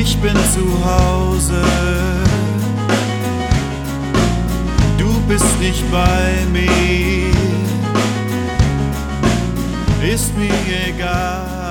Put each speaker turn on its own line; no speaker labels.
Ich bin zu Hause, du bist nicht bei mir, ist mir egal.